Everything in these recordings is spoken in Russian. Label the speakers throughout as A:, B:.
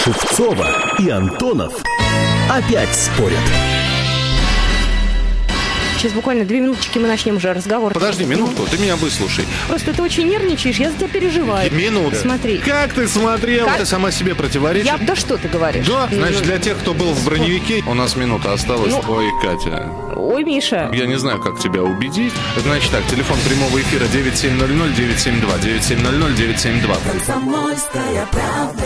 A: Шевцова и Антонов опять спорят.
B: Сейчас буквально 2 минуточки мы начнем уже разговор.
C: Подожди минутку, ты меня выслушай.
B: Просто ты очень нервничаешь, я за тебя переживаю.
C: Минута.
B: Смотри.
C: Как ты смотрела?
B: Как?
C: Ты сама себе противоречишь?
B: Да что ты говоришь?
C: Да, значит, для тех, кто был в броневике, у нас минута осталась. Ой, Катя.
B: Ой, Миша.
C: Я не знаю, как тебя убедить. Значит так, телефон прямого эфира 9700-972. 9700-972.
D: Комсомольская правда.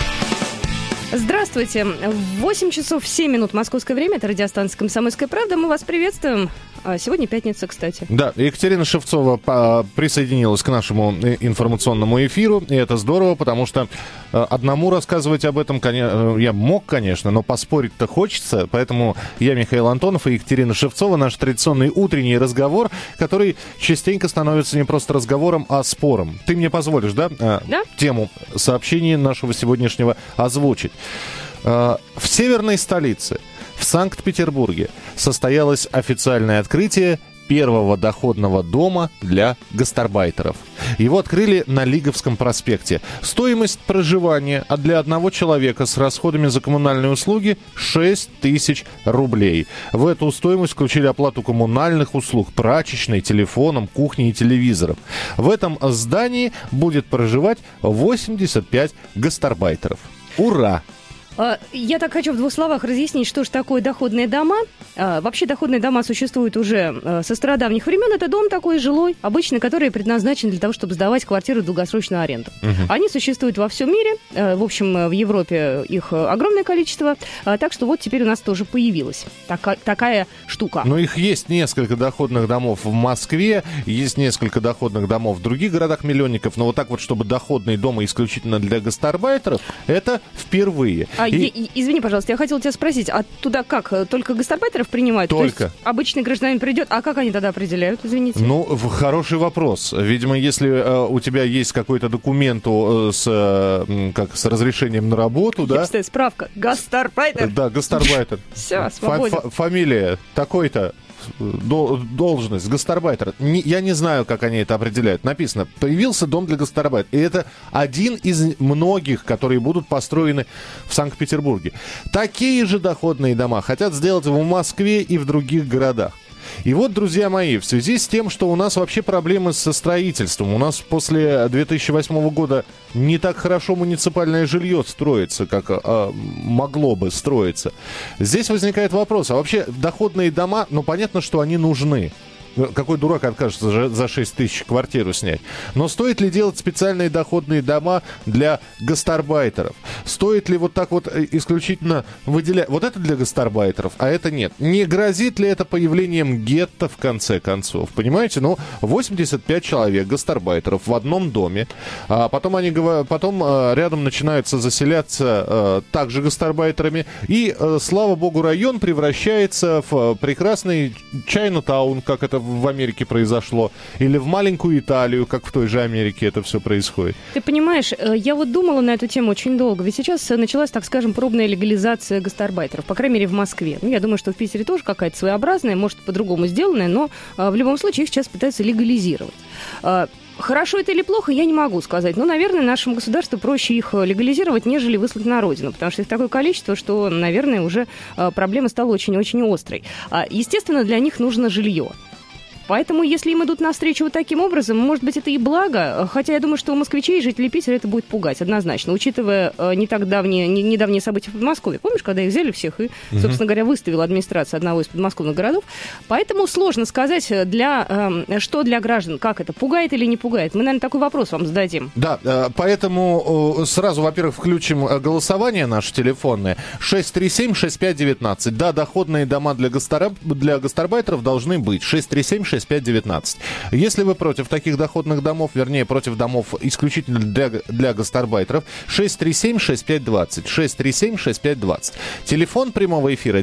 B: Здравствуйте. 8 часов 7 минут московское время. Это радиостанция «Комсомольская правда». Мы вас приветствуем. Сегодня пятница, кстати.
C: Да, Екатерина Шевцова присоединилась к нашему информационному эфиру, и это здорово, потому что одному рассказывать об этом я мог, конечно, но поспорить-то хочется, поэтому я, Михаил Антонов, и Екатерина Шевцова, наш традиционный утренний разговор, который частенько становится не просто разговором, а спором. Ты мне позволишь, да? Тему сообщения нашего сегодняшнего озвучить. В северной столице, в Санкт-Петербурге, состоялось официальное открытие первого доходного дома для гастарбайтеров. Его открыли на Лиговском проспекте. Стоимость проживания для одного человека с расходами за коммунальные услуги 6 тысяч рублей. В эту стоимость включили оплату коммунальных услуг, прачечной, телефоном, кухней и телевизором. В этом здании будет проживать 85 гастарбайтеров. Ура!
B: Я так хочу в 2 словах разъяснить, что же такое доходные дома. Вообще доходные дома существуют уже со стародавних времен. Это дом такой жилой, обычно, который предназначен для того, чтобы сдавать квартиру в долгосрочную аренду. Они существуют во всем мире. В общем, в Европе их огромное количество. Так что вот теперь у нас тоже появилась такая штука.
C: Но их есть несколько доходных домов в Москве, есть несколько доходных домов в других городах-миллионников. Но вот так вот, чтобы доходные дома исключительно для гастарбайтеров, это впервые.
B: Извини, пожалуйста, я хотела тебя спросить, а туда как, только гастарбайтеров принимают?
C: Только.
B: То есть обычный гражданин придет, а как они тогда определяют, извините?
C: Ну, хороший вопрос. Видимо, если у тебя есть какой-то документ с разрешением на работу, да?
B: Кстати, справка. Гастарбайтер.
C: Да, гастарбайтер.
B: Все, свободен.
C: Фамилия такой-то. Должность, гастарбайтер. Я не знаю, как они это определяют. Написано, появился дом для гастарбайтера. И это один из многих, которые будут построены в Санкт-Петербурге. Такие же доходные дома хотят сделать в Москве и в других городах. И вот, друзья мои, в связи с тем, что у нас вообще проблемы со строительством, у нас после 2008 года не так хорошо муниципальное жилье строится, как могло бы строиться. Здесь возникает вопрос, а вообще доходные дома, ну понятно, что они нужны. Какой дурак откажется за 6 тысяч квартиру снять? Но стоит ли делать специальные доходные дома для гастарбайтеров? Стоит ли вот так вот исключительно выделять? Вот это для гастарбайтеров, а это нет. Не грозит ли это появлением гетто в конце концов? Понимаете? Ну, 85 человек, гастарбайтеров в одном доме. А потом рядом начинаются заселяться также гастарбайтерами. И, слава богу, район превращается в прекрасный Чайна-таун, как это в Америке произошло, или в маленькую Италию, как в той же Америке это все происходит.
B: Ты понимаешь, я вот думала на эту тему очень долго, ведь сейчас началась, так скажем, пробная легализация гастарбайтеров, по крайней мере, в Москве. Ну, я думаю, что в Питере тоже какая-то своеобразная, может, по-другому сделанная, но в любом случае их сейчас пытаются легализировать. Хорошо это или плохо, я не могу сказать. Но, наверное, нашему государству проще их легализировать, нежели выслать на родину, потому что их такое количество, что, наверное, уже проблема стала очень-очень острой. Естественно, для них нужно жилье. Поэтому, если им идут навстречу вот таким образом, может быть, это и благо, хотя я думаю, что у москвичей, жителей Питера, это будет пугать, однозначно, учитывая недавние события в Подмосковье. Помнишь, когда их взяли всех и, собственно говоря, выставила администрация одного из подмосковных городов? Поэтому сложно сказать, что для граждан, как это, пугает или не пугает. Мы, наверное, такой вопрос вам зададим. Да,
C: поэтому сразу, во-первых, включим голосование наше телефонное. 637-6519. Да, доходные дома для гастарбайтеров должны быть. 637-6519. 6519. Если вы против таких доходных домов, вернее, против домов исключительно для гастарбайтеров, 637-6520. 637-6520. Телефон прямого эфира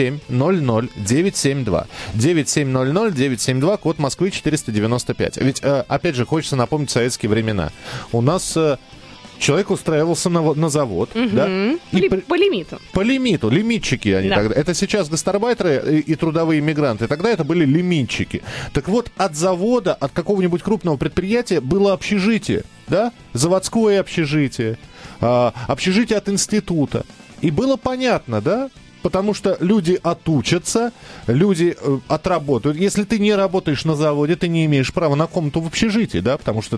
C: 9700-972. 9700-972, код Москвы 495. Ведь, опять же, хочется напомнить советские времена. У нас... Человек устраивался на завод, да?
B: По лимиту.
C: По лимиту. Лимитчики они тогда. Это сейчас гастарбайтеры и трудовые мигранты. Тогда это были лимитчики. Так вот, от завода, от какого-нибудь крупного предприятия было общежитие, да? Заводское общежитие. общежитие от института. И было понятно, да? Потому что люди отучатся, люди отработают. Если ты не работаешь на заводе, ты не имеешь права на комнату в общежитии, да, потому что,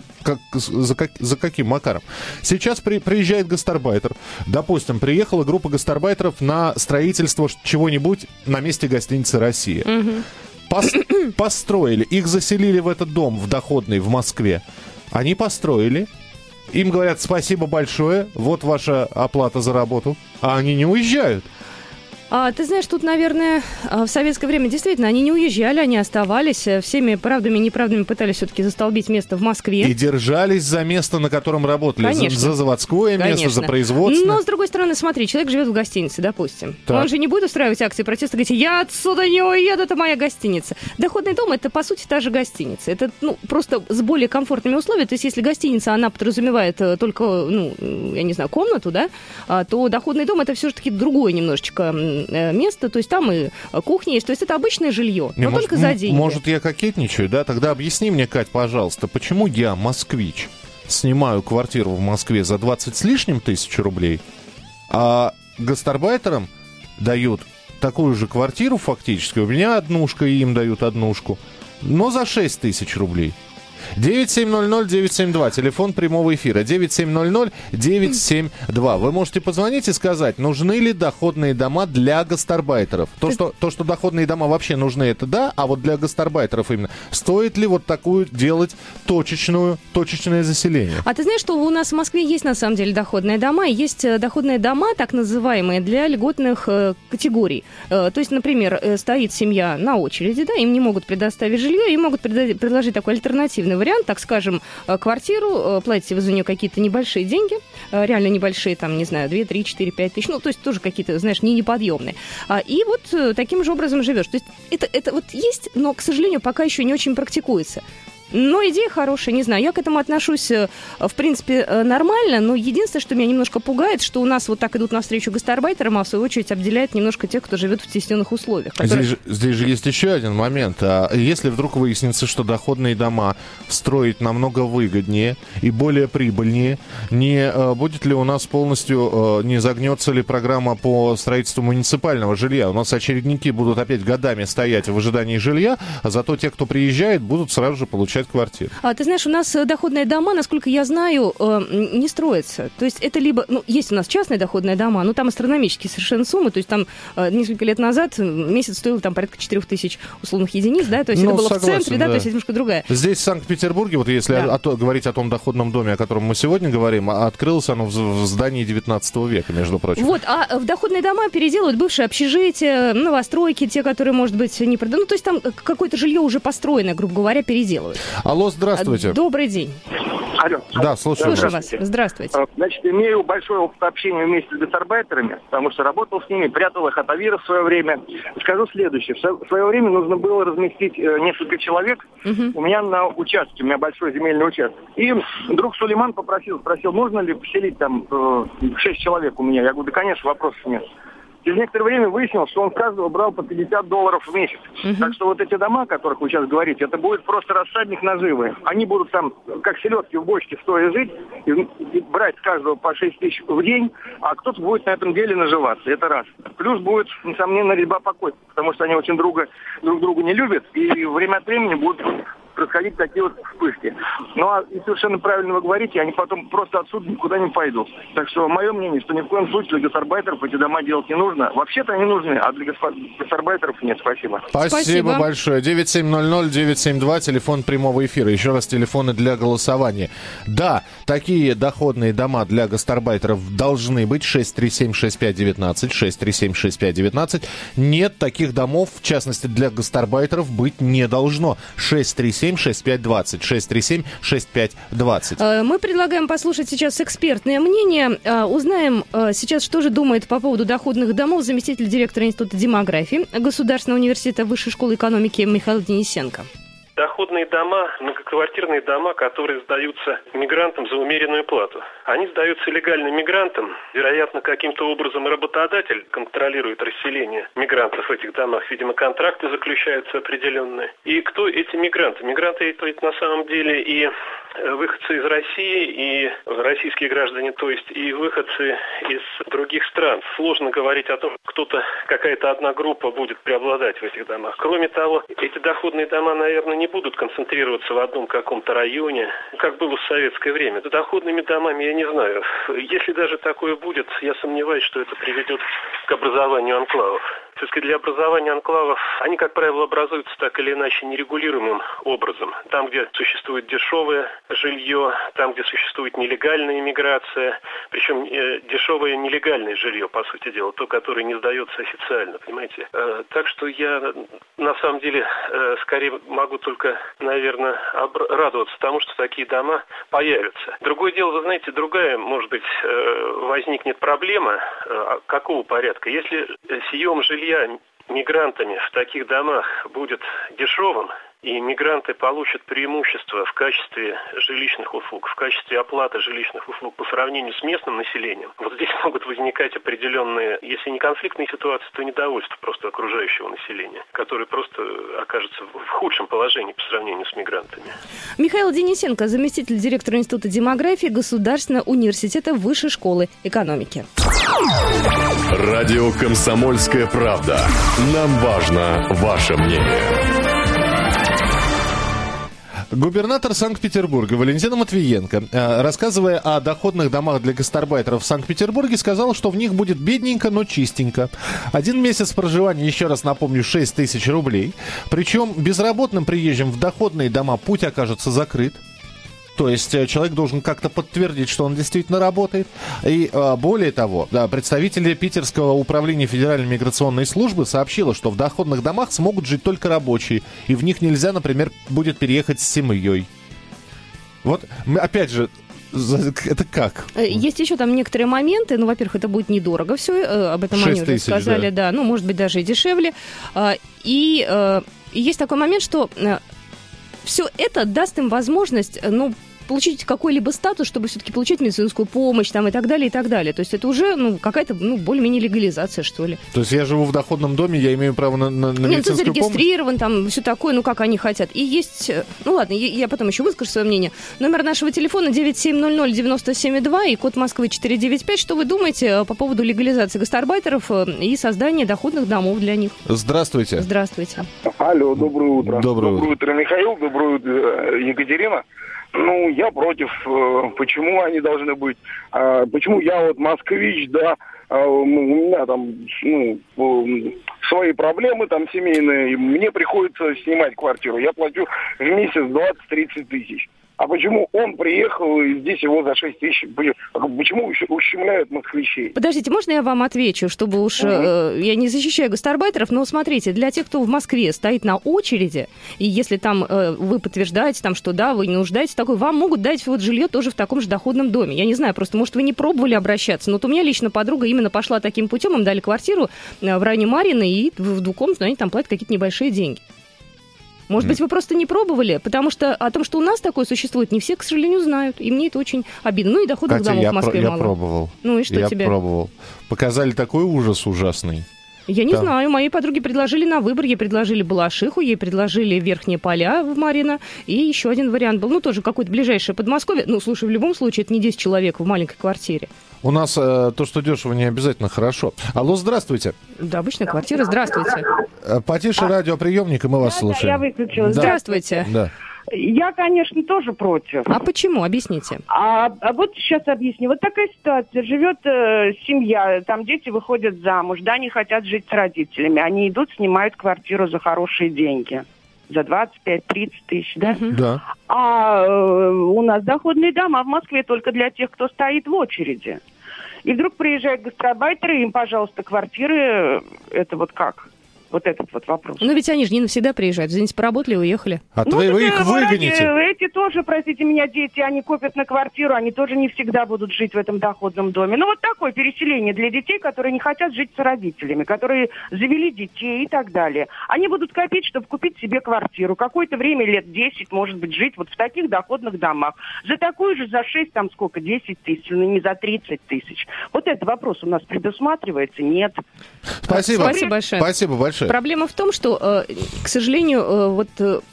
C: за каким макаром? Сейчас приезжает гастарбайтер. Допустим, приехала группа гастарбайтеров на строительство чего-нибудь на месте гостиницы «Россия». Построили, их заселили в этот дом в Доходный в Москве. Они построили. Им говорят: спасибо большое, вот ваша оплата за работу. А они не уезжают.
B: Ты знаешь, тут, наверное, в советское время действительно они не уезжали, они оставались, всеми правдами и неправдами пытались все-таки застолбить место в Москве.
C: И держались за место, на котором работали.
B: Конечно.
C: За заводское место,
B: Конечно.
C: за производственное.
B: Но, с другой стороны, смотри, человек живет в гостинице, допустим.
C: Так.
B: Он же не будет устраивать акции протеста, говорить: я отсюда не уеду, это моя гостиница. Доходный дом — это, по сути, та же гостиница. Это, просто с более комфортными условиями. То есть, если гостиница, она подразумевает только, я не знаю, комнату, да, то доходный дом — это все-таки другое немножечко место, то есть там и кухня есть, то есть это обычное жилье, но только за деньги.
C: Может, я кокетничаю, да? Тогда объясни мне, Кать, пожалуйста, почему я, москвич, снимаю квартиру в Москве за 20 с лишним тысяч рублей, а гастарбайтерам дают такую же квартиру фактически, у меня однушка, и им дают однушку, но за 6 тысяч рублей. 9700-972, телефон прямого эфира, 9700-972. Вы можете позвонить и сказать, нужны ли доходные дома для гастарбайтеров. То, что доходные дома вообще нужны, это да, а вот для гастарбайтеров именно. Стоит ли вот такую делать точечное заселение?
B: А ты знаешь, что у нас в Москве есть на самом деле доходные дома, и есть доходные дома, так называемые, для льготных категорий. То есть, например, стоит семья на очереди, да, им не могут предоставить жилье, им могут предложить такой альтернативный вариант, так скажем, квартиру, платите вы за нее какие-то небольшие деньги, реально небольшие, там, не знаю, 2, 3, 4, 5 тысяч, то есть тоже какие-то, знаешь, неподъемные. И вот таким же образом живешь. То есть это вот есть, но, к сожалению, пока еще не очень практикуется. Но идея хорошая, не знаю, я к этому отношусь, в принципе, нормально, но единственное, что меня немножко пугает, что у нас вот так идут навстречу гастарбайтерам, а в свою очередь обделяют немножко тех, кто живет в стесненных условиях. Которые...
C: Здесь же есть еще один момент. Если вдруг выяснится, что доходные дома строить намного выгоднее и более прибыльнее, не будет ли у нас полностью, не загнется ли программа по строительству муниципального жилья? У нас очередники будут опять годами стоять в ожидании жилья, а зато те, кто приезжает, будут сразу же получать квартиры.
B: Ты знаешь, у нас доходные дома, насколько я знаю, не строятся. То есть это либо... есть у нас частные доходные дома, но там астрономические совершенно суммы. То есть там несколько лет назад месяц стоил там порядка 4000 условных единиц, да? То есть это было согласен, в центре, да, то есть это немножко другая.
C: Здесь, в Санкт-Петербурге, вот если говорить о том доходном доме, о котором мы сегодня говорим, открылось оно в здании 19 века, между прочим.
B: Вот, а в доходные дома переделывают бывшие общежития, новостройки, те, которые, может быть, не проданы. То есть там какое-то жилье уже построенное, грубо говоря, переделывают.
C: Алло, здравствуйте.
B: Добрый день.
E: Алло.
C: Да, слушаю
B: вас. Здравствуйте.
E: Значит, имею большой опыт общения вместе с гастарбайтерами, потому что работал с ними, прятал их от АВИРа в свое время. Скажу следующее. В свое время нужно было разместить несколько человек у меня на участке, у меня большой земельный участок. И друг Сулейман спросил, можно ли поселить там 6 человек у меня. Я говорю, да, конечно, вопросов нет. Через некоторое время выяснилось, что он с каждого брал по $50 в месяц. Так что вот эти дома, о которых вы сейчас говорите, это будет просто рассадник наживы. Они будут там, как селедки в бочке, стоя жить, и брать с каждого по 6 тысяч в день, а кто-то будет на этом деле наживаться. Это раз. Плюс будет, несомненно, резьба по костям, потому что они очень друг друга не любят, и время от времени будут происходить такие вот вспышки. И совершенно правильно вы говорите, они потом просто отсюда никуда не пойдут. Так что мое мнение, что ни в коем случае для гастарбайтеров эти дома делать не нужно. Вообще-то они нужны, а для гастарбайтеров нет. Спасибо.
C: Спасибо большое. 9700-972, телефон прямого эфира. Еще раз телефоны для голосования. Да, такие доходные дома для гастарбайтеров должны быть. 637-6519, 637-6519. Нет, таких домов, в частности для гастарбайтеров, быть не должно. 637-6520, 637-6520.
B: Мы предлагаем послушать сейчас экспертное мнение. Узнаем сейчас, что же думает по поводу доходных домов заместитель директора Института демографии Государственного университета Высшей школы экономики Михаил Денисенко.
F: Доход доходные дома, многоквартирные дома, которые сдаются мигрантам за умеренную плату. Они сдаются легальным мигрантам. Вероятно, каким-то образом работодатель контролирует расселение мигрантов в этих домах. Видимо, контракты заключаются определенные. И кто эти мигранты? Мигранты это ведь на самом деле и выходцы из России, и российские граждане, то есть и выходцы из других стран. Сложно говорить о том, кто-то, какая-то одна группа будет преобладать в этих домах. Кроме того, эти доходные дома, наверное, не будут концентрироваться в одном каком-то районе, как было в советское время. Доходными домами я не знаю. Если даже такое будет, я сомневаюсь, что это приведет к образованию анклавов. Все-таки для образования анклавов, они, как правило, образуются так или иначе нерегулируемым образом. Там, где существует дешевое жилье, там, где существует нелегальная иммиграция, причем дешевое нелегальное жилье, по сути дела, то, которое не сдается официально, понимаете. Так что я, на самом деле, скорее могу только, наверное, радоваться тому, что такие дома появятся. Другое дело, вы знаете, другая, может быть, возникнет проблема. Какого порядка? Если съем жилья мигрантами в таких домах будет дешевым, и мигранты получат преимущество в качестве жилищных услуг, в качестве оплаты жилищных услуг по сравнению с местным населением, вот здесь могут возникать определенные, если не конфликтные ситуации, то недовольство просто окружающего населения, которое просто окажется в худшем положении по сравнению с мигрантами.
B: Михаил Денисенко, заместитель директора Института демографии Государственного университета Высшей школы экономики.
A: Радио «Комсомольская правда». Нам важно ваше мнение.
C: Губернатор Санкт-Петербурга Валентина Матвиенко, рассказывая о доходных домах для гастарбайтеров в Санкт-Петербурге, сказала, что в них будет бедненько, но чистенько. 1 месяц проживания, еще раз напомню, 6 тысяч рублей. Причем безработным приезжим в доходные дома путь окажется закрыт. То есть человек должен как-то подтвердить, что он действительно работает. И более того, представители Питерского управления Федеральной миграционной службы сообщили, что в доходных домах смогут жить только рабочие. И в них нельзя, например, будет переехать с семьей. Вот, опять же, это как?
B: Есть еще там некоторые моменты. Ну, во-первых, это будет недорого все. Об этом они уже сказали. Да. Ну, может быть, даже и дешевле. И есть такой момент, что все это даст им возможность, получить какой-либо статус, чтобы все-таки получить медицинскую помощь там, и так далее, и так далее. То есть это уже какая-то более-менее легализация, что ли.
C: То есть я живу в доходном доме, я имею право на медицинскую помощь?
B: Зарегистрирован, там все такое, как они хотят. И есть, ладно, я потом еще выскажу свое мнение. Номер нашего телефона 9700-97,2 и код Москвы 495. Что вы думаете по поводу легализации гастарбайтеров и создания доходных домов для них?
C: Здравствуйте.
B: Здравствуйте.
G: Алло, доброе утро.
C: Доброе
G: утро, Михаил. Доброе утро, Екатерина. Я против. Почему они должны быть? Почему я вот москвич, да, у меня там, свои проблемы там семейные, и мне приходится снимать квартиру. Я плачу в месяц 20-30 тысяч. А почему он приехал, и здесь его за 6 тысяч? Почему ущемляют москвичей?
B: Подождите, можно я вам отвечу, чтобы уж... я не защищаю гастарбайтеров, но смотрите, для тех, кто в Москве стоит на очереди, и если там вы подтверждаете, там, что да, вы не нуждаетесь в такой, вам могут дать вот жилье тоже в таком же доходном доме. Я не знаю, просто, может, вы не пробовали обращаться, но вот у меня лично подруга именно пошла таким путем, им дали квартиру в районе Марьино, и в двухкомнатную они там платят какие-то небольшие деньги. Может быть, вы просто не пробовали, потому что о том, что у нас такое существует, не все, к сожалению, знают. И мне это очень обидно. Ну и доходных домов в Москве мало.
C: Я пробовал.
B: Ну и что тебе?
C: Я пробовал. Показали такой ужас ужасный.
B: Я не знаю. Моей подруге предложили на выбор. Ей предложили Балашиху, ей предложили Верхние Поля в Марьино. И еще один вариант был. Тоже какое-то ближайшее Подмосковье. Слушай, в любом случае, это не 10 человек в маленькой квартире.
C: У нас то, что дешево, не обязательно хорошо. Алло, здравствуйте.
B: Да, обычная квартира. Здравствуйте.
C: Потише радиоприемник, и мы вас слушаем.
H: Я выключила.
C: Да.
B: Здравствуйте.
C: Да.
H: Я, конечно, тоже против.
B: А почему? Объясните.
H: А вот сейчас объясню. Вот такая ситуация. Живет семья, там дети выходят замуж, да, они хотят жить с родителями. Они идут, снимают квартиру за хорошие деньги. За 25-30 тысяч, да?
C: Да.
H: А у нас доходные дома в Москве только для тех, кто стоит в очереди. И вдруг приезжают гастарбайтеры, им, пожалуйста, квартиры, это вот как? Вот этот вот вопрос.
B: Но ведь они же не навсегда приезжают. Извините, поработали и уехали.
C: А вы их выгоните.
H: Эти тоже, простите меня, дети, они копят на квартиру, они тоже не всегда будут жить в этом доходном доме. Ну, вот такое переселение для детей, которые не хотят жить с родителями, которые завели детей и так далее. Они будут копить, чтобы купить себе квартиру. Какое-то время, лет 10, может быть, жить вот в таких доходных домах. За такую же, за 6, там сколько, 10 тысяч, ну не за 30 тысяч. Вот этот вопрос у нас предусматривается? Нет.
C: Спасибо.
B: Спасибо большое.
C: Спасибо большое.
B: Проблема в том, что, к сожалению,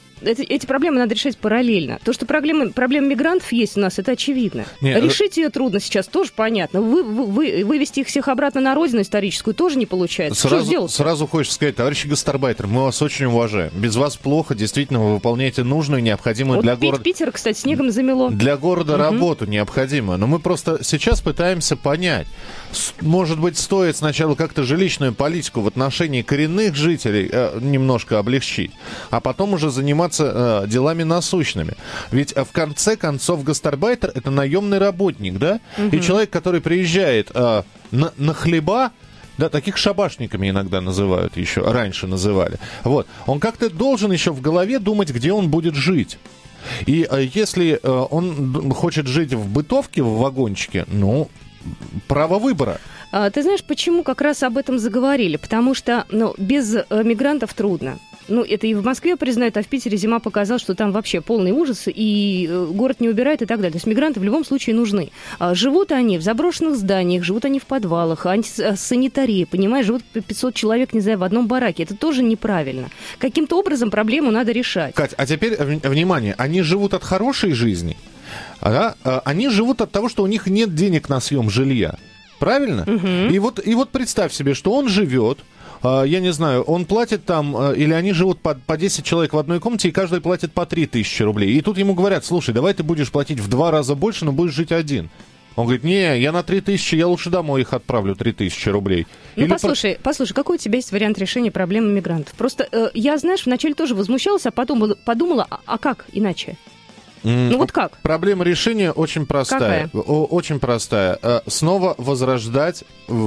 B: эти проблемы надо решать параллельно. То, что проблема мигрантов есть у нас, это очевидно. Решить ее трудно сейчас, тоже понятно. Вывести их всех обратно на родину историческую тоже не получается.
C: Сразу хочется сказать, товарищи гастарбайтеры, мы вас очень уважаем. Без вас плохо, действительно, вы выполняете нужную, необходимую
B: вот
C: для города...
B: Питер, кстати, снегом замело.
C: Для города работу необходимую. Но мы просто сейчас пытаемся понять, может быть, стоит сначала как-то жилищную политику в отношении коренных жителей немножко облегчить, а потом уже заниматься делами насущными. Ведь в конце концов гастарбайтер — это наемный работник, да? И человек, который приезжает на хлеба, да, таких шабашниками иногда называют, еще раньше называли. Вот. Он как-то должен еще в голове думать, где он будет жить. И если он хочет жить в бытовке, в вагончике, ну, право выбора.
B: Ты знаешь, почему как раз об этом заговорили? Потому что без мигрантов трудно. Ну, это и в Москве признают, а в Питере зима показала, что там вообще полный ужас, и город не убирает и так далее. То есть мигранты в любом случае нужны. Живут они в заброшенных зданиях, живут они в подвалах, санитарии, понимаешь, живут 500 человек, не знаю, в одном бараке. Это тоже неправильно. Каким-то образом проблему надо решать.
C: Кать, а теперь, внимание, они живут от хорошей жизни, да? Они живут от того, что у них нет денег на съем жилья. Правильно? И вот представь себе, что он живет, я не знаю, он платит там, или они живут по 10 человек в одной комнате, и каждый платит по 3000 рублей. И тут ему говорят, слушай, давай ты будешь платить в 2 раза больше, но будешь жить один. Он говорит, не, я на 3000, я лучше домой их отправлю, 3000 рублей.
B: Ну, послушай, какой у тебя есть вариант решения проблемы мигрантов? Просто я, знаешь, вначале тоже возмущалась, а потом подумала, а как иначе? Ну вот как?
C: Проблема решения очень простая.
B: Какая?
C: Очень простая. Снова возрождать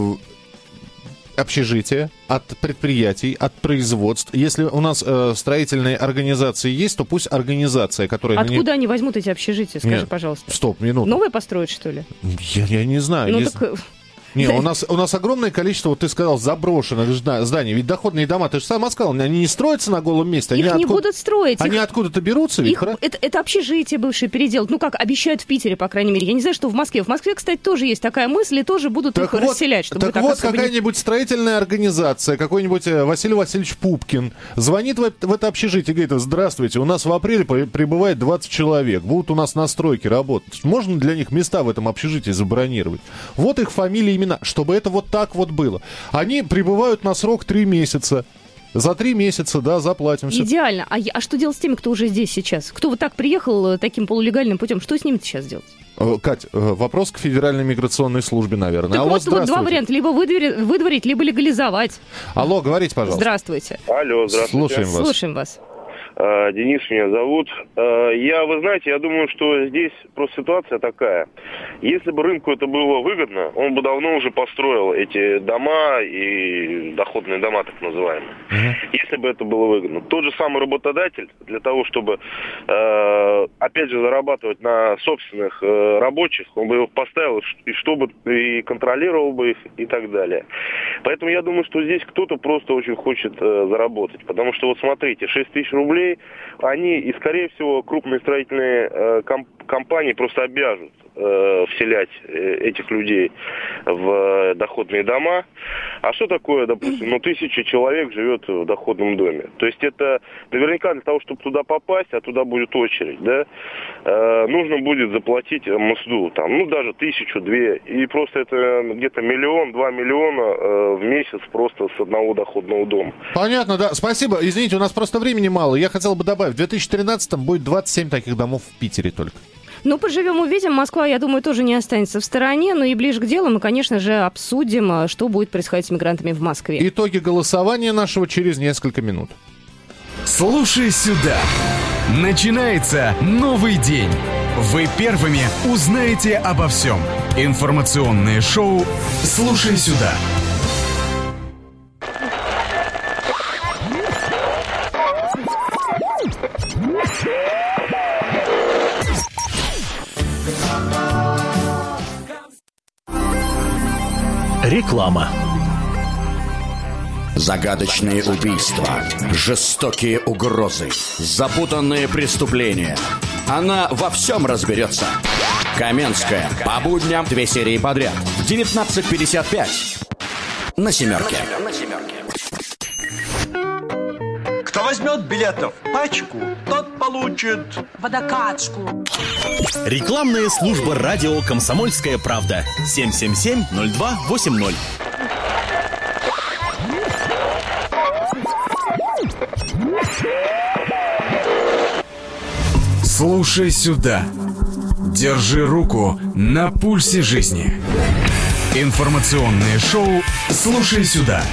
C: общежитие от предприятий, от производств. Если у нас строительные организации есть, то пусть организация, которая...
B: Откуда они возьмут эти общежития, скажи, пожалуйста?
C: Стоп, минуту.
B: Новые построят, что ли?
C: Я не знаю.
B: Ну так...
C: Не, у нас огромное количество, вот ты сказал, заброшенных зданий. Ведь доходные дома, ты же сама сказала, они не строятся на голом месте.
B: Их не будут строить.
C: Они откуда-то берутся?
B: Это общежитие бывшее переделать. Ну, как обещают в Питере, по крайней мере. Я не знаю, что в Москве. В Москве, кстати, тоже есть такая мысль, и тоже будут их расселять. Чтобы
C: так вот, какая-нибудь строительная организация, какой-нибудь Василий Васильевич Пупкин звонит в это общежитие и говорит, здравствуйте, у нас в апреле прибывает 20 человек, будут у нас на стройке работать. Можно для них места в этом общежитии забронировать? Вот их фамилии, имена, чтобы это вот так вот было. Они прибывают на срок 3 месяца. За 3 месяца, да, заплатим.
B: Идеально. А что делать с теми, кто уже здесь сейчас? Кто вот так приехал таким полулегальным путем? Что с ними сейчас делать?
C: Кать, вопрос к Федеральной миграционной службе, наверное.
B: Так алло, вот 2 варианта. Либо выдворить, либо легализовать.
C: Алло, говорите, пожалуйста.
B: Здравствуйте.
G: Алло, здравствуйте.
B: Слушаем вас.
G: Денис меня зовут. Вы знаете, я думаю, что здесь просто ситуация такая. Если бы рынку это было выгодно, он бы давно уже построил эти дома и доходные дома, так называемые. Если бы это было выгодно. Тот же самый работодатель, для того, чтобы, опять же, зарабатывать на собственных рабочих, он бы их поставил, и чтобы и контролировал бы их, и так далее. Поэтому я думаю, что здесь кто-то просто очень хочет заработать. Потому что, вот смотрите, 6 тысяч рублей, они, и, скорее всего, крупные строительные компании просто обяжут вселять этих людей в доходные дома. А что такое, допустим, 1000 человек живет в доходном доме? То есть это наверняка для того, чтобы туда попасть, а туда будет очередь, да, нужно будет заплатить мзду, там, даже 1000-2, и просто это где-то 1-2 миллиона в месяц просто с одного доходного дома.
C: Понятно, да. Спасибо. Извините, у нас просто времени мало. Я хотел бы добавить, в 2013-м будет 27 таких домов в Питере только.
B: Ну, поживем, увидим. Москва, я думаю, тоже не останется в стороне. Но и ближе к делу мы, конечно же, обсудим, что будет происходить с мигрантами в Москве.
C: Итоги голосования нашего через несколько минут.
I: Слушай сюда. Начинается новый день. Вы первыми узнаете обо всем. Информационное шоу «Слушай сюда».
J: Реклама.
K: Загадочные убийства, жестокие угрозы, запутанные преступления. Она во всем разберется. Каменская. По будням 2 серии подряд. В 19:55. На «Семерке».
L: Кто возьмет билетов пачку, тот получит
D: водокачку.
J: Рекламная служба радио «Комсомольская правда». 777-0280.
I: Слушай сюда. Держи руку на пульсе жизни. Информационное шоу «Слушай сюда».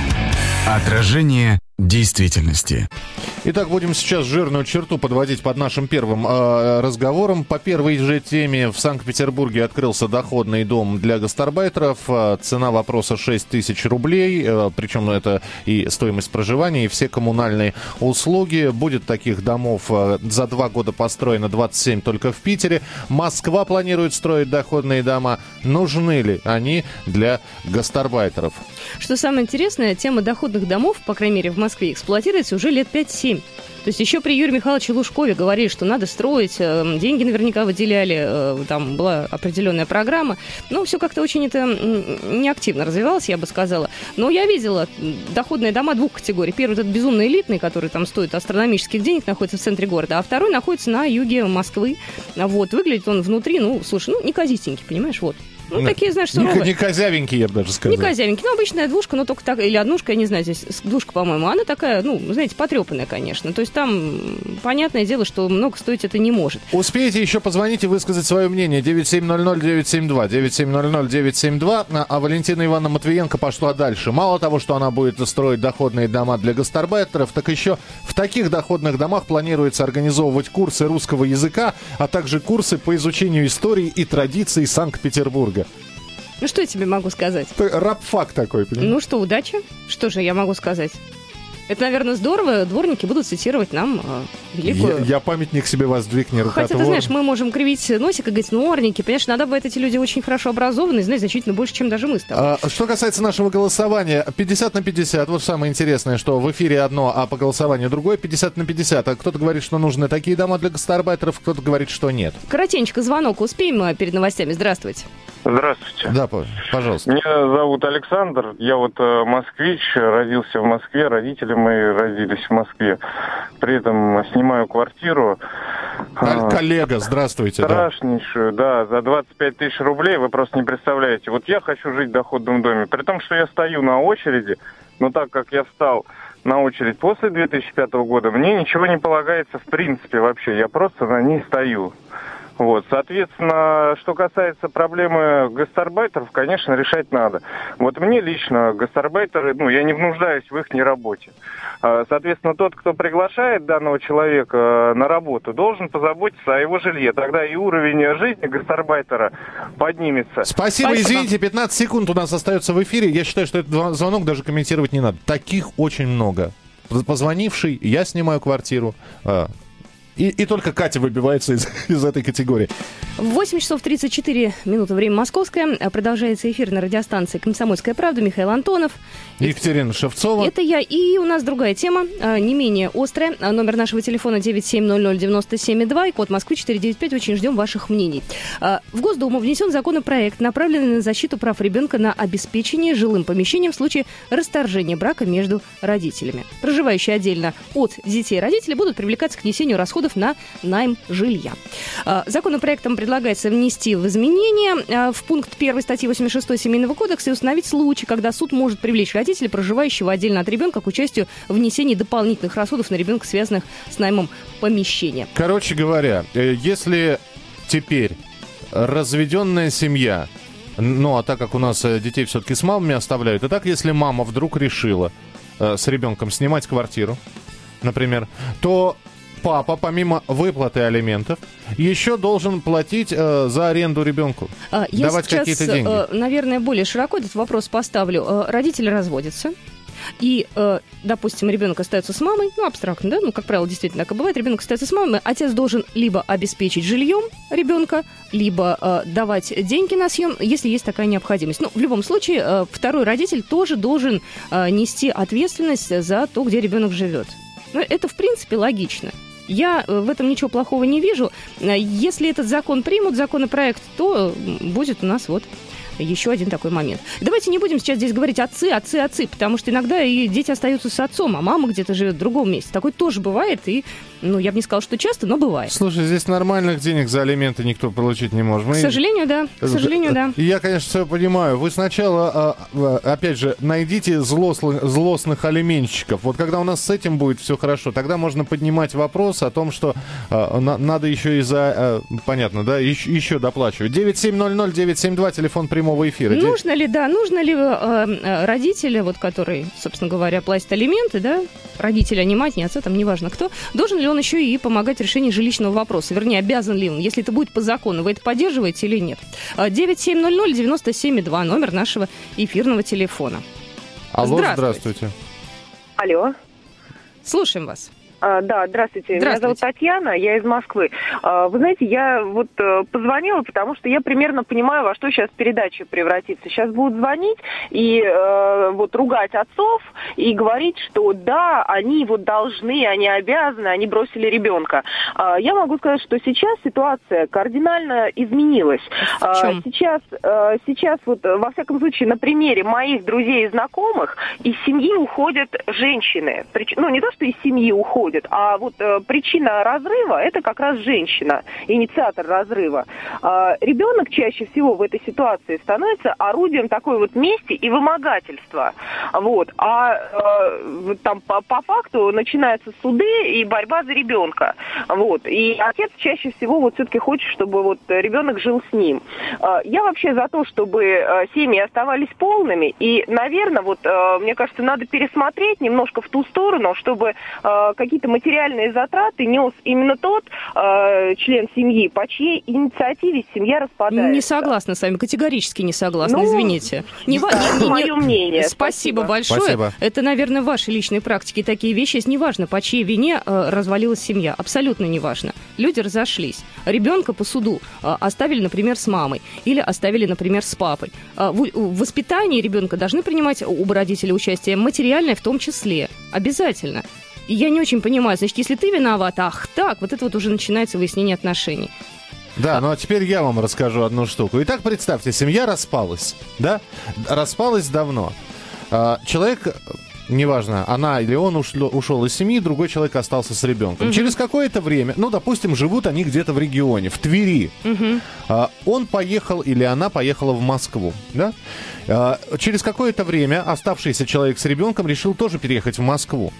I: Отражение действительности.
C: Итак, будем сейчас жирную черту подводить под нашим первым разговором. По первой же теме в Санкт-Петербурге открылся доходный дом для гастарбайтеров. Цена вопроса 6 тысяч рублей. Причем это и стоимость проживания, и все коммунальные услуги. Будет таких домов за 2 года построено 27 только в Питере. Москва планирует строить доходные дома. Нужны ли они для гастарбайтеров?
B: Что самое интересное, тема доходных домов, по крайней мере в Москве, эксплуатируется уже лет 5-7. То есть еще при Юрии Михайловиче Лужкове говорили, что надо строить, деньги наверняка выделяли, там была определенная программа. Но все как-то очень это неактивно развивалось, я бы сказала. Но я видела доходные дома 2 категорий. Первый этот безумно элитный, который там стоит астрономических денег, находится в центре города, а второй находится на юге Москвы. Вот, выглядит он внутри, слушай, неказистенький, понимаешь, вот. Такие, знаешь, суровые.
C: Не козявенькие, я бы даже сказал.
B: Не козявенькие, обычная двушка, но только так, или однушка, я не знаю, здесь двушка, по-моему, она такая, знаете, потрепанная, конечно. То есть там, понятное дело, что много стоить это не может.
C: Успеете еще позвонить и высказать свое мнение. 9700-972, 9700-972. А Валентина Ивановна Матвиенко пошла дальше. Мало того, что она будет строить доходные дома для гастарбайтеров, так еще в таких доходных домах планируется организовывать курсы русского языка, а также курсы по изучению истории и традиций Санкт-Петербурга.
B: Что я тебе могу сказать?
C: Рабфак такой, понимаешь?
B: Что, удачи? Что же я могу сказать? Это, наверное, здорово. Дворники будут цитировать нам великую...
C: Я памятник себе воздвигни, рукотвор.
B: Хотя, ты знаешь, мы можем кривить носик и говорить, дворники. Понимаешь, надо бы эти люди очень хорошо образованы, знать значительно больше, чем даже мы с тобой.
C: Что касается нашего голосования, 50/50. Вот самое интересное, что в эфире одно, а по голосованию другое. 50/50. А кто-то говорит, что нужны такие дома для гастарбайтеров, кто-то говорит, что нет.
B: Коротенько звонок успеем перед новостями. Здравствуйте.
G: Здравствуйте.
C: Да, пожалуйста.
G: Меня зовут Александр. Я москвич, родился в Москве, родители мои родились в Москве. При этом снимаю квартиру.
C: Коллега, здравствуйте.
G: Страшнейшую, да, за 25 тысяч рублей, вы просто не представляете. Вот я хочу жить в доходном доме. При том, что я стою на очереди, но так как я встал на очередь после 2005 года, мне ничего не полагается в принципе вообще. Я просто на ней стою. Вот, соответственно, что касается проблемы гастарбайтеров, конечно, решать надо. Вот мне лично гастарбайтеры, я не нуждаюсь в их работе. Соответственно, тот, кто приглашает данного человека на работу, должен позаботиться о его жилье. Тогда и уровень жизни гастарбайтера поднимется.
C: Спасибо, извините, 15 секунд у нас остается в эфире. Я считаю, что этот звонок даже комментировать не надо. Таких очень много. Позвонивший, я снимаю квартиру. И только Катя выбивается из этой категории.
B: 8 часов 34 минуты, время московское. Продолжается эфир на радиостанции «Комсомольская правда». Михаил Антонов.
C: Екатерина Шевцова.
B: Это я. И у нас другая тема, не менее острая. Номер нашего телефона 9700972 и код Москвы 495. Очень ждем ваших мнений. В Госдуму внесен законопроект, направленный на защиту прав ребенка на обеспечение жилым помещением в случае расторжения брака между родителями. Проживающие отдельно от детей родители будут привлекаться к внесению расходов на найм жилья. Законопроектом предлагается внести в изменения в пункт 1 статьи 86 Семейного кодекса и установить случай, когда суд может привлечь родителя, проживающего отдельно от ребенка, к участию в внесении дополнительных расходов на ребенка, связанных с наймом помещения.
C: Короче говоря, если теперь разведенная семья, а так как у нас детей все-таки с мамами оставляют, и так если мама вдруг решила с ребенком снимать квартиру, например, то папа, помимо выплаты алиментов, еще должен платить за аренду ребенку.
B: Я
C: давать
B: сейчас,
C: какие-то деньги.
B: Наверное, более широко этот вопрос поставлю. Родители разводятся. и, допустим, ребенок остается с мамой, ну, абстрактно, да, ну, как правило, действительно так и бывает, ребенок остается с мамой, отец должен либо обеспечить жильем ребенка, либо давать деньги на съем, если есть такая необходимость. Ну, в любом случае, второй родитель тоже должен нести ответственность за то, где ребенок живет. Ну, это, в принципе, логично. Я в этом ничего плохого не вижу. Если этот закон примут, законопроект, то будет у нас вот еще один такой момент. Давайте не будем сейчас здесь говорить отцы, потому что иногда и дети остаются с отцом, а мама где-то живет в другом месте. Такое тоже бывает, и, ну, я бы не сказала, что часто, но бывает.
C: Слушай, здесь нормальных денег за алименты никто получить не может.
B: К сожалению, да. К сожалению, да.
C: Я, конечно, все понимаю. Вы сначала, опять же, найдите злостных алименщиков. Вот когда у нас с этим будет все хорошо, тогда можно поднимать вопрос о том, что надо еще и за... понятно, да, еще доплачивать. 9700-972, телефон прямого эфира.
B: Нужно ли родители, вот, который, собственно говоря, платит алименты, да, родители, а не мать, не отца, там неважно кто, должен ли он еще и помогать в решении жилищного вопроса? Вернее, обязан ли он? Если это будет по закону, вы это поддерживаете или нет? 9700-97-2, номер нашего эфирного телефона.
C: Алло, здравствуйте.
M: Алло.
B: Слушаем вас.
M: Да, здравствуйте. Меня зовут Татьяна, я из Москвы. Вы знаете, я вот позвонила, потому что я примерно понимаю, во что сейчас передача превратится. Сейчас будут звонить и вот ругать отцов и говорить, что да, они вот должны, они обязаны, они бросили ребенка. Я могу сказать, что сейчас ситуация кардинально изменилась. Сейчас вот, во всяком случае, на примере моих друзей и знакомых из семьи уходят женщины. Ну, не то, что из семьи уходят, а вот причина разрыва – это как раз женщина, инициатор разрыва. Ребенок чаще всего в этой ситуации становится орудием такой вот мести и вымогательства. Вот. Там по факту начинаются суды и борьба за ребенка. Вот. И отец чаще всего вот все-таки хочет, чтобы вот ребенок жил с ним. Я вообще за то, чтобы семьи оставались полными. И, наверное, вот мне кажется, надо пересмотреть немножко в ту сторону, чтобы какие-то материальные затраты нес именно тот член семьи, по чьей инициативе семья распадается.
B: Не согласна с вами, категорически не согласна, извините.
M: Мое мнение.
B: Спасибо большое.
C: Спасибо.
B: Это, наверное, ваши личные практики. Такие вещи, неважно, по чьей вине развалилась семья. Абсолютно неважно. Люди разошлись. Ребенка по суду оставили, например, с мамой. Или оставили, например, с папой. В воспитании ребенка должны принимать оба родителя участие, материальное в том числе. Обязательно. И я не очень понимаю, значит, если ты виноват, ах так, вот это вот уже начинается выяснение отношений.
C: Да, ну а теперь я вам расскажу одну штуку. Итак, представьте, семья распалась, да? Распалась давно. Человек, неважно, она или он ушел из семьи, другой человек остался с ребенком. Через какое-то время, ну, допустим, живут они где-то в регионе, в Твери. Он поехал или она поехала в Москву, да? Через какое-то время оставшийся человек с ребенком решил тоже переехать в Москву,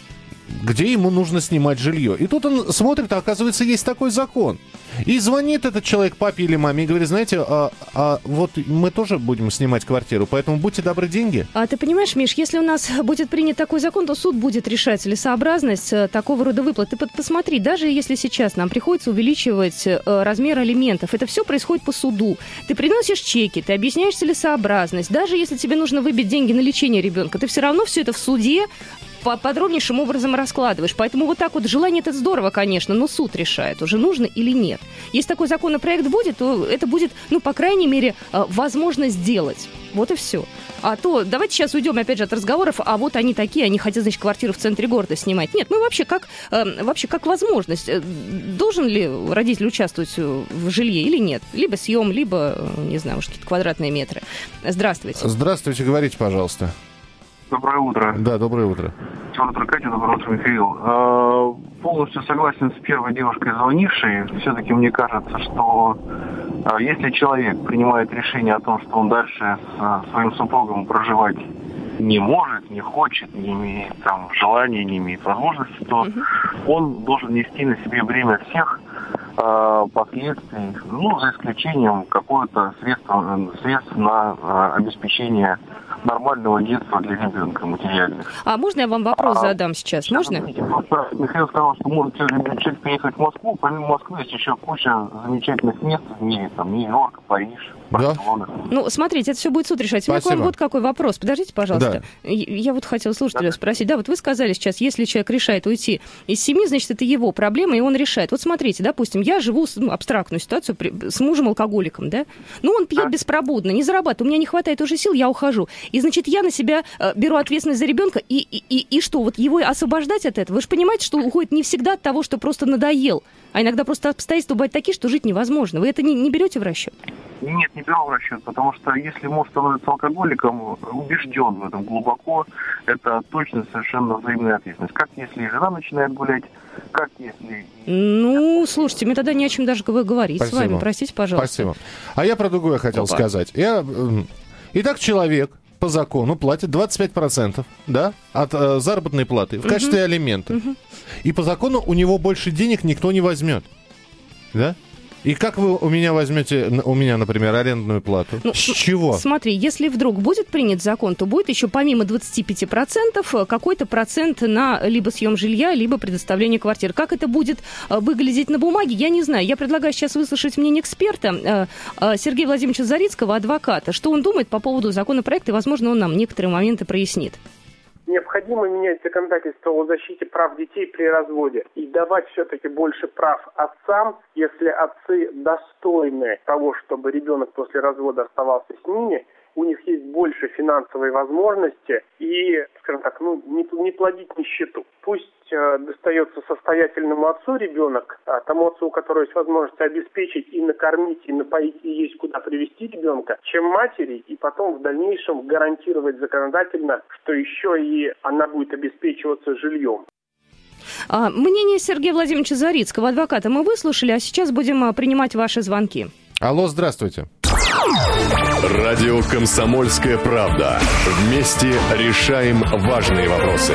C: где ему нужно снимать жилье. И тут он смотрит, а оказывается, есть такой закон. И звонит этот человек папе или маме и говорит, знаете, вот мы тоже будем снимать квартиру, поэтому будьте добры, деньги.
B: А ты понимаешь, Миш, если у нас будет принят такой закон, то суд будет решать целесообразность такого рода выплат. Ты посмотри, даже если сейчас нам приходится увеличивать размер алиментов, это все происходит по суду. Ты приносишь чеки, ты объясняешь целесообразность. Даже если тебе нужно выбить деньги на лечение ребенка, ты все равно все это в суде подробнейшим образом раскладываешь. Поэтому вот так вот желание это здорово, конечно, но суд решает, уже нужно или нет. Если такой законопроект будет, то это будет, ну, по крайней мере, возможно сделать. Вот и все. А то давайте сейчас уйдем опять же от разговоров, а вот они такие, они хотят, значит, квартиру в центре города снимать. Нет, ну вообще как возможность. Должен ли родитель участвовать в жилье или нет? Либо съем, либо, не знаю, уж какие-то квадратные метры. Здравствуйте.
C: Здравствуйте, говорите, пожалуйста.
N: Доброе утро.
C: Да, доброе утро.
N: Доброе утро, Катя, доброе утро, Михаил. Полностью согласен с первой девушкой, звонившей. Все-таки мне кажется, что если человек принимает решение о том, что он дальше с своим супругом проживать не может, не хочет, не имеет там желания, не имеет возможности, то он должен нести на себе бремя всех последствий, ну, за исключением какое-то средств на обеспечение нормального детства для ребенка, материальных.
B: А можно я вам вопрос задам сейчас? Можно?
N: Михаил сказал, что может человек переехать в Москву. Помимо Москвы есть еще куча замечательных мест в мире, там Нью-Йорк, Париж. Барселоны.
B: Ну, смотрите, это все будет суд решать. У меня к вам вот какой вопрос. Подождите, пожалуйста. Да. Я вот хотела слушателя спросить. Да, вот вы сказали сейчас, если человек решает уйти из семьи, значит, это его проблема, и он решает. Вот смотрите, допустим, я живу, абстрактную ситуацию, с мужем-алкоголиком, да? Ну, он пьет беспробудно, не зарабатывает, у меня не хватает уже сил, я ухожу. И, значит, я на себя беру ответственность за ребенка, и что, вот его освобождать от этого? Вы же понимаете, что уходит не всегда от того, что просто надоел, а иногда просто обстоятельства бывают такие, что жить невозможно. Вы это не берете в расчет?
N: Нет, не беру в расчет, потому что если муж становится алкоголиком, убежден в этом глубоко, это точно совершенно взаимная ответственность. Как если и жена начинает гулять, как если...
B: Ну, слушайте, мне тогда не о чем даже говорить с вами, простите, пожалуйста.
C: Спасибо. А я про другое хотел сказать. Итак, человек по закону платит 25%, да, от заработной платы в качестве алиментов. И по закону у него больше денег никто не возьмет. Да? И как вы у меня возьмете, например, арендную плату? С чего?
B: Смотри, если вдруг будет принят закон, то будет еще помимо 25% какой-то процент на либо съем жилья, либо предоставление квартир. Как это будет выглядеть на бумаге, я не знаю. Я предлагаю сейчас выслушать мнение эксперта Сергея Владимировича Зарицкого, адвоката. Что он думает по поводу законопроекта, и, возможно, он нам некоторые моменты прояснит.
O: Необходимо менять законодательство о защите прав детей при разводе и давать все-таки больше прав отцам, если отцы достойны того, чтобы ребенок после развода оставался с ними, у них есть больше финансовой возможности и, скажем так, не плодить нищету. Пусть достается состоятельному отцу ребенок, тому отцу, у которого есть возможность обеспечить и накормить, и напоить, и есть куда привести ребенка, чем матери, и потом в дальнейшем гарантировать законодательно, что еще и она будет обеспечиваться жильем.
B: Мнение Сергея Владимировича Зарицкого, адвоката, мы выслушали, а сейчас будем принимать ваши звонки.
C: Алло, здравствуйте.
A: Радио «Комсомольская правда». Вместе решаем важные вопросы.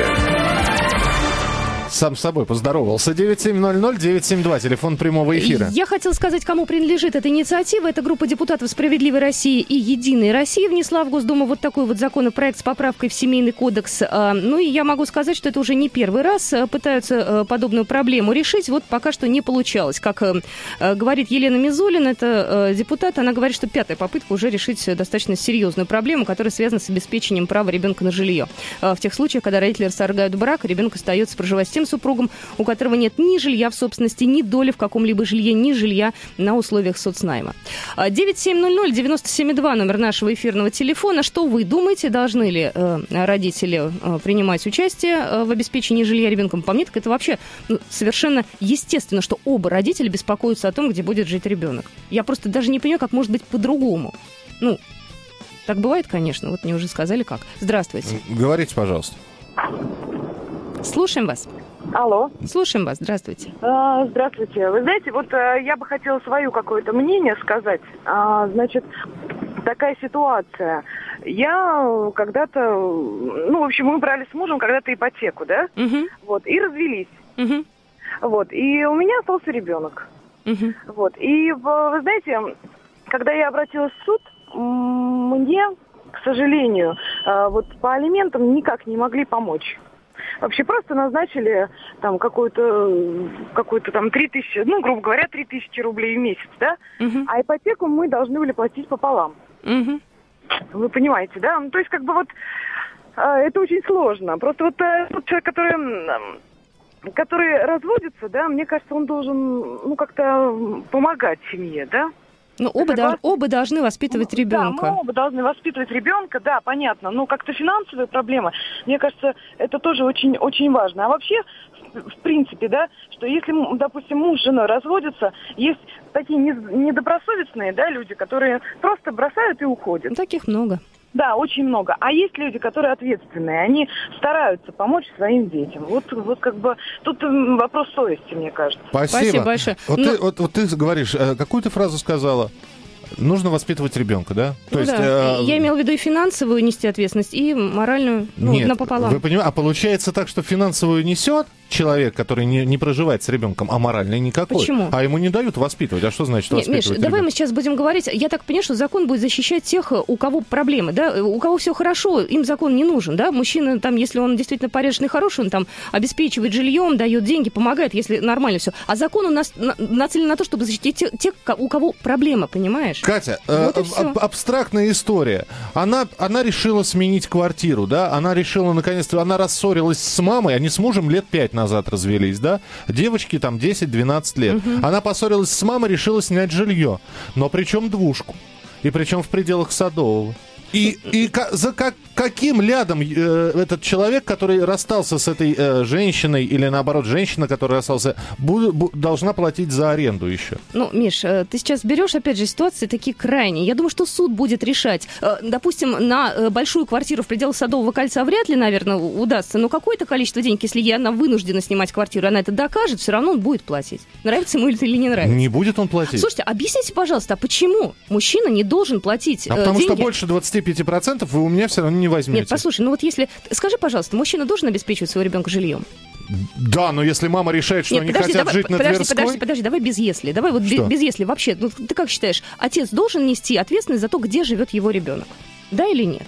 C: Сам с собой поздоровался. 9700-972, телефон прямого эфира.
B: Я хотела сказать, кому принадлежит эта инициатива. Это группа депутатов «Справедливой России» и «Единой России» внесла в Госдуму вот такой вот законопроект с поправкой в Семейный кодекс. Ну и я могу сказать, что это уже не первый раз пытаются подобную проблему решить. Вот пока что не получалось. Как говорит Елена Мизулина, это депутат, она говорит, что пятая попытка уже решить достаточно серьезную проблему, которая связана с обеспечением права ребенка на жилье. В тех случаях, когда родители расторгают брак, ребенок остается проживать с тем супругом, у которого нет ни жилья в собственности, ни доли в каком-либо жилье, ни жилья на условиях соцнайма. 9700-97-2 номер нашего эфирного телефона. Что вы думаете, должны ли родители принимать участие в обеспечении жилья ребенком? По мне, так это вообще совершенно естественно, что оба родителя беспокоятся о том, где будет жить ребенок. Я просто даже не понимаю, как может быть по-другому. Так бывает, конечно. Вот мне уже сказали, как. Здравствуйте.
C: Говорите, пожалуйста.
B: Слушаем вас.
P: Алло.
B: Слушаем вас. Здравствуйте.
P: Здравствуйте. Вы знаете, вот я бы хотела свое какое-то мнение сказать. Значит, такая ситуация. Я когда-то, в общем, мы брали с мужем когда-то ипотеку, да? Вот, и развелись. Вот, и у меня остался ребенок. Вот, и вы знаете, когда я обратилась в суд, мне, к сожалению, вот по алиментам никак не могли помочь. Вообще просто назначили там какую-то там 3000, грубо говоря, 3000 рублей в месяц, да? А ипотеку мы должны были платить пополам. Вы понимаете, да? То есть это очень сложно. Просто вот тот человек, который разводится, да, мне кажется, он должен, как-то помогать семье, да?
B: Оба должны воспитывать ребенка.
P: Да, мы оба должны воспитывать ребенка, да, понятно. Но как-то финансовые проблемы, мне кажется, это тоже очень, очень важно. А вообще, в принципе, да, что если, допустим, муж с женой разводятся, есть такие недобросовестные, да, люди, которые просто бросают и уходят.
B: Таких много.
P: Да, очень много. А есть люди, которые ответственные, они стараются помочь своим детям. Вот тут вопрос совести, мне кажется.
C: Спасибо
B: большое.
C: Вот ты говоришь, какую ты фразу сказала? Нужно воспитывать ребенка, да? То есть,
B: я имела в виду и финансовую нести ответственность, и моральную, напополам.
C: Вы понимаете, а получается так, что финансовую несет человек, который не проживает с ребенком, а моральной никакой.
B: Почему?
C: А ему не дают воспитывать. А что значит воспитывать
B: Миш, давай мы сейчас будем говорить. Я так понимаю, что закон будет защищать тех, у кого проблемы, да? У кого все хорошо, им закон не нужен, да? Мужчина, там, если он действительно порядочный, хороший, он там обеспечивает жильем, дает деньги, помогает, если нормально все. А закон у нас нацелен на то, чтобы защитить тех, у кого проблема, понимаешь? понимаешь?
C: Катя,
B: Вот и всё.
C: абстрактная история. Она решила сменить квартиру, да? Она решила, наконец-то, она рассорилась с мамой, они с мужем лет 5 назад развелись, да? Девочке там 10-12 лет. Она поссорилась с мамой, решила снять жилье. Но причем двушку. И причем в пределах Садового. И каким лядом этот человек, который расстался с этой женщиной, или наоборот, женщина, которая расстался, должна платить за аренду еще?
B: Ну, Миш, ты сейчас берешь, опять же, ситуации такие крайние. Я думаю, что суд будет решать. Допустим, на большую квартиру в пределах Садового кольца вряд ли, наверное, удастся, но какое-то количество денег, если она вынуждена снимать квартиру, она это докажет, все равно он будет платить. Нравится ему это или не нравится.
C: Не будет он платить.
B: Слушайте, объясните, пожалуйста, а почему мужчина не должен платить
C: потому
B: деньги?
C: что больше 25% вы у меня все равно не возьмете.
B: Нет, послушай, ну вот если... Скажи, пожалуйста, мужчина должен обеспечивать своего ребенка жильем?
C: Да, но если мама решает, что они хотят жить на Тверской...
B: Подожди, давай без «если». Давай вот без «если». Вообще, ну ты как считаешь, отец должен нести ответственность за то, где живет его ребенок? Да или нет?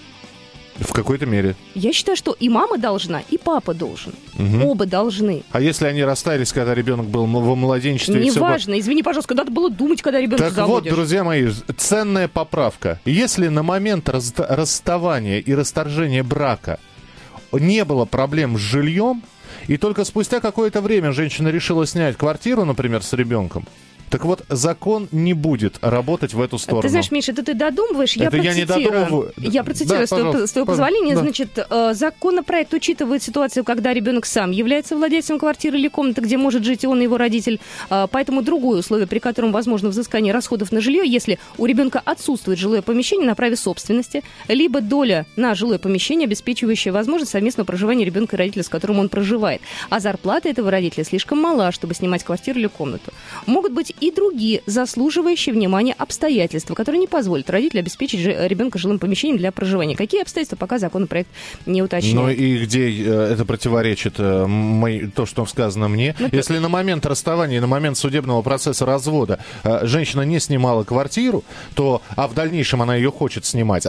C: В какой-то мере.
B: Я считаю, что и мама должна, и папа должен. Оба должны.
C: А если они расстались, когда ребенок был во младенчестве?
B: Неважно, извини, пожалуйста, надо было думать, когда ребенка заводишь.
C: Так вот, друзья мои, ценная поправка. Если на момент расставания и расторжения брака не было проблем с жильем, и только спустя какое-то время женщина решила снять квартиру, например, с ребенком, так вот, закон не будет работать в эту сторону.
B: Ты знаешь, Миша, это ты додумываешь,
C: это я не додумываю.
B: Я процитирую,
C: да,
B: с твоего позволения.
C: Да.
B: Значит, законопроект учитывает ситуацию, когда ребенок сам является владельцем квартиры или комнаты, где может жить и он, и его родитель. Поэтому другое условие, при котором возможно взыскание расходов на жилье, если у ребенка отсутствует жилое помещение на праве собственности, либо доля на жилое помещение, обеспечивающая возможность совместного проживания ребенка и родителя, с которым он проживает. А зарплата этого родителя слишком мала, чтобы снимать квартиру или комнату. Могут быть и другие заслуживающие внимания обстоятельства, которые не позволят родителю обеспечить ребенка жилым помещением для проживания. Какие обстоятельства, пока законопроект не уточняет.
C: Ну и где это противоречит то, что сказано мне? Если на момент расставания и на момент судебного процесса развода женщина не снимала квартиру, то, а в дальнейшем она ее хочет снимать,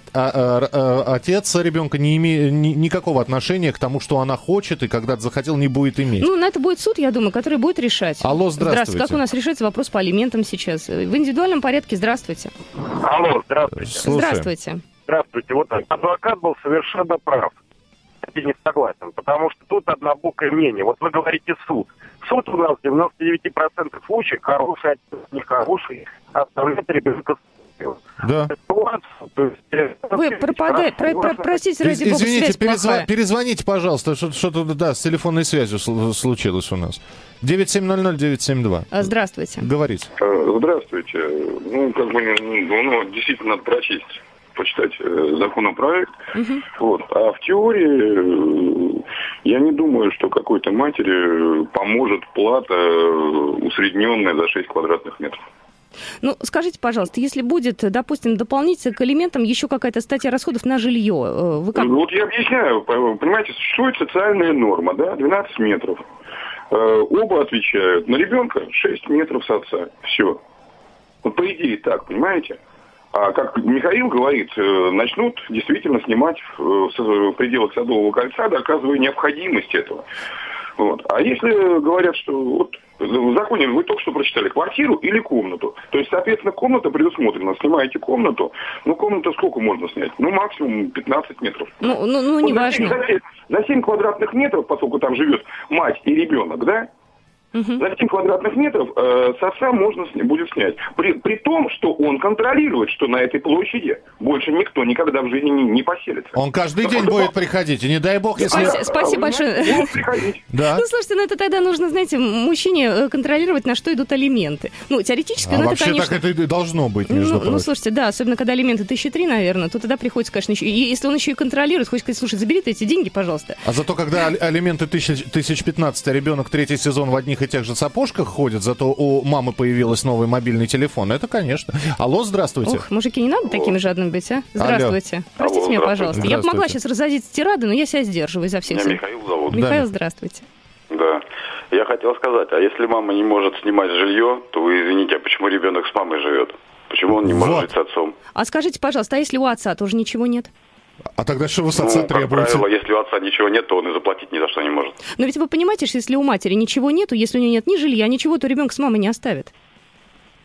C: отец ребенка не имеет никакого отношения к тому, что она хочет и когда-то захотел, не будет иметь.
B: Ну, на это будет суд, я думаю, который будет решать.
C: Алло, здравствуйте.
B: Как у нас решается вопрос по алиментам сейчас? В индивидуальном порядке. Здравствуйте.
Q: Алло, здравствуйте.
C: Слушаем.
B: Здравствуйте.
Q: Здравствуйте. Вот адвокат был совершенно прав. Я не согласен, потому что тут однобокое мнение. Вот вы говорите суд. Суд у нас в 99% случаев хороший, нехороший, оставляет ребенка.
C: Да.
B: Вы пропадаете, простите, ради бога,
C: извините,
B: связь плохая.
C: перезвоните, пожалуйста, что-то, да, с телефонной связью случилось у нас. 9700-972.
B: Здравствуйте.
C: Говорите.
R: Здравствуйте. Ну, как бы, действительно надо прочесть, почитать законопроект. Вот. А в теории я не думаю, что какой-то матери поможет плата усредненная за 6 квадратных метров.
B: Ну, скажите, пожалуйста, если будет, допустим, дополнительно к элементам еще какая-то статья расходов на жилье, вы как?
R: Вот я объясняю. Понимаете, существует социальная норма, да, 12 метров. Оба отвечают. На ребенка 6 метров с отца. Все. Вот по идее так, понимаете? А как Михаил говорит, начнут действительно снимать в пределах Садового кольца, доказывая необходимость этого. Вот. А если говорят, что вот в законе вы только что прочитали квартиру или комнату, то есть, соответственно, комната предусмотрена. Снимаете комнату, комната сколько можно снять? Максимум 15 метров.
B: Ну не важно.
R: За 7 квадратных метров, поскольку там живет мать и ребенок, да? За 7 квадратных метров с отца можно будет снять. При том, что он контролирует, что на этой площади больше никто никогда в жизни не поселится.
C: Он каждый день будет приходить, и не дай бог, если...
B: Спасибо большое.
C: Да.
B: Ну, слушайте, это тогда нужно, знаете, мужчине контролировать, на что идут алименты. Ну, теоретически, это,
C: вообще
B: конечно...
C: так это и должно быть, между прочим.
B: Ну, слушайте, да, особенно когда алименты 1003, наверное, то тогда приходится, конечно, еще... И если он еще и контролирует, хочет сказать, слушай, забери ты эти деньги, пожалуйста.
C: А зато, когда алименты 1015, а ребенок 3-й сезон в одних и тех же сапожках ходит, зато у мамы появилась новый мобильный телефон. Это, конечно. Алло, здравствуйте.
B: Ох, мужики, не надо такими жадными быть, а? Здравствуйте.
C: Алло.
B: Простите меня, пожалуйста. Я бы могла сейчас разразить тирады, но я себя сдерживаю изо всех сил.
S: Меня Михаил зовут.
B: Михаил, здравствуйте.
S: Да. Я хотел сказать, а если мама не может снимать жилье, то вы извините, а почему ребенок с мамой живет? Почему он не может жить с отцом?
B: А скажите, пожалуйста, а если у отца тоже ничего нет?
C: А тогда что вы с отца требуете?
S: Как правило, если у отца ничего нет, то он и заплатить ни за что не может.
B: Но ведь вы понимаете, что если у матери ничего нету, если у нее нет ни жилья, ничего, то ребенка с мамой не оставит.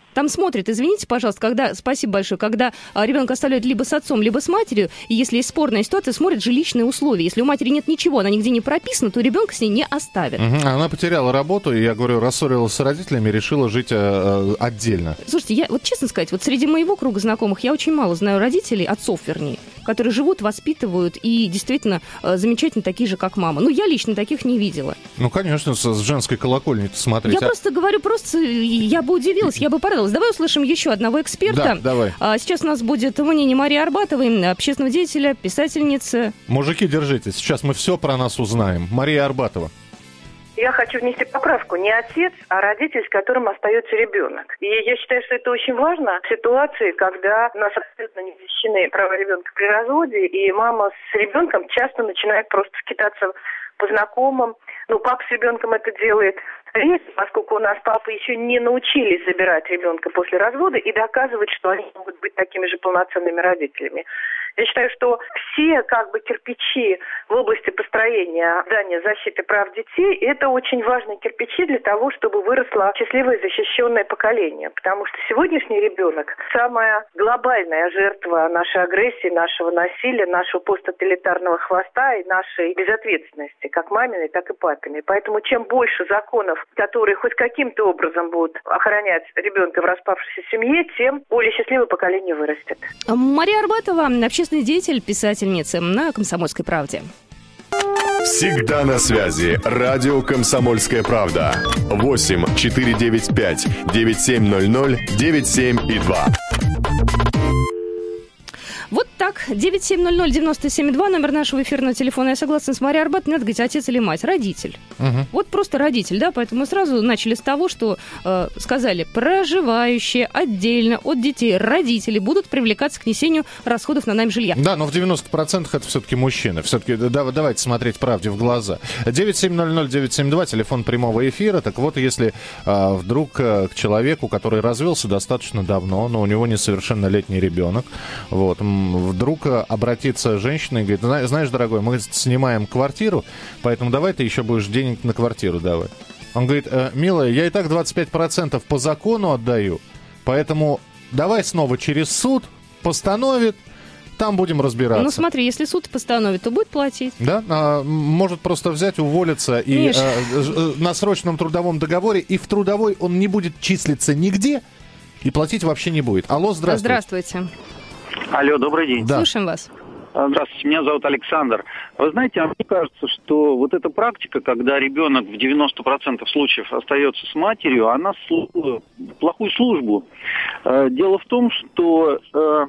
B: Там смотрят, извините, пожалуйста, спасибо большое, когда ребенка оставляют либо с отцом, либо с матерью, и если есть спорная ситуация, смотрят жилищные условия. Если у матери нет ничего, она нигде не прописана, то ребенка с ней не оставят.
C: Она потеряла работу, и, я говорю, рассорилась с родителями, решила жить отдельно.
B: Слушайте, я вот честно сказать, вот среди моего круга знакомых я очень мало знаю родителей, отцов вернее, которые живут, воспитывают и действительно замечательно такие же, как мама. Ну, я лично таких не видела.
C: Ну, конечно, с женской колокольни-то смотреть.
B: Я просто говорю, я бы удивилась, я бы порадовалась. Давай услышим еще одного эксперта.
C: Да, давай.
B: Сейчас у нас будет мнение Марии Арбатовой, общественного деятеля, писательницы.
C: Мужики, держитесь, сейчас мы все про нас узнаем. Мария Арбатова.
P: Я хочу внести поправку. Не отец, а родитель, с которым остается ребенок. И я считаю, что это очень важно в ситуации, когда у нас абсолютно не защищены права ребенка при разводе, и мама с ребенком часто начинает просто скитаться по знакомым. Ну, папа с ребенком это делает редко, поскольку у нас папы еще не научились забирать ребенка после развода и доказывать, что они могут быть такими же полноценными родителями. Я считаю, что все кирпичи в области построения здания защиты прав детей – это очень важные кирпичи для того, чтобы выросло счастливое защищенное поколение. Потому что сегодняшний ребенок – самая глобальная жертва нашей агрессии, нашего насилия, нашего посттоталитарного хвоста и нашей безответственности, как маминой, так и папиной. Поэтому чем больше законов, которые хоть каким-то образом будут охранять ребенка в распавшейся семье, тем более счастливое поколение вырастет.
B: Мария Арбатова, общественный деятель, писательница на «Комсомольской правде».
A: Всегда на связи. Радио «Комсомольская правда». 8-495-9700-97-2.
B: Вот так, 9700972, номер нашего эфирного телефона. Я согласна с Марией Арбатовой, надо говорить, отец или мать, родитель. Вот просто родитель, да, поэтому мы сразу начали с того, что сказали, проживающие отдельно от детей родители будут привлекаться к несению расходов на найм жилья.
C: Да, но в 90% это все-таки мужчины. Все-таки давайте смотреть правде в глаза. 9700972, телефон прямого эфира. Так вот, если вдруг к человеку, который развелся достаточно давно, но у него несовершеннолетний ребенок, вот, вдруг обратится женщина и говорит, знаешь, дорогой, мы снимаем квартиру, поэтому давай ты еще будешь денег на квартиру давать. Он говорит, милая, я и так 25% по закону отдаю, поэтому давай снова через суд, постановит, там будем разбираться.
B: Ну смотри, если суд постановит, то будет платить.
C: Да, может просто взять, уволиться и на срочном трудовом договоре, и в трудовой он не будет числиться нигде и платить вообще не будет. Алло, здравствуйте.
B: Здравствуйте.
T: Алло, добрый день.
C: Да.
B: Слушаем вас.
T: Здравствуйте, меня зовут Александр. Вы знаете, мне кажется, что вот эта практика, когда ребенок в 90% случаев остается с матерью, она служит плохую службу. Дело в том, что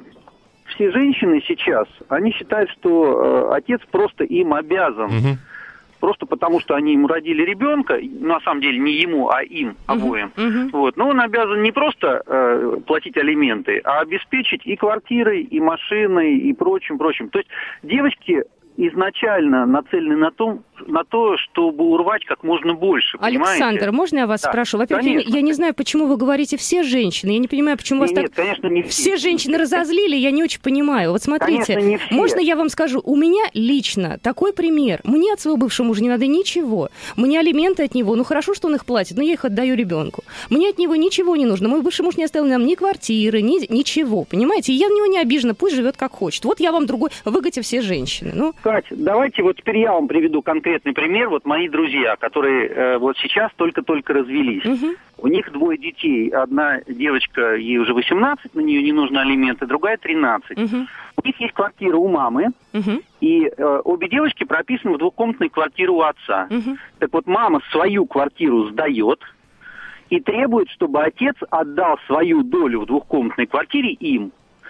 T: все женщины сейчас, они считают, что отец просто им обязан. Просто потому, что они ему родили ребенка, на самом деле не ему, а им обоим. Вот. Но он обязан не просто платить алименты, а обеспечить и квартирой, и машиной, и прочим. То есть девочки изначально нацелены на то, чтобы урвать как можно больше, понимаете?
B: Александр, можно я вас спрошу? Во-первых, я не знаю, почему вы говорите «все женщины». Я не понимаю, почему вас так...
T: конечно, не
B: все женщины разозлили, я не очень понимаю. Вот смотрите,
T: конечно, не все.
B: Можно я вам скажу? У меня лично такой пример. Мне от своего бывшего мужа не надо ничего. Мне алименты от него, ну хорошо, что он их платит, но я их отдаю ребенку. Мне от него ничего не нужно. Мой бывший муж не оставил нам ни квартиры, ничего, понимаете? И я на него не обижена, пусть живет как хочет. Вот я вам другой, выгоните все женщины. Ну...
T: Кать, давайте вот теперь я вам приведу конкретный пример. Вот мои друзья, которые вот сейчас только-только развелись. У них 2 детей. Одна девочка, ей уже 18, на нее не нужны алименты, другая 13. У них есть квартира у мамы, и обе девочки прописаны в двухкомнатной квартире у отца. Так вот, мама свою квартиру сдает и требует, чтобы отец отдал свою долю в двухкомнатной квартире им.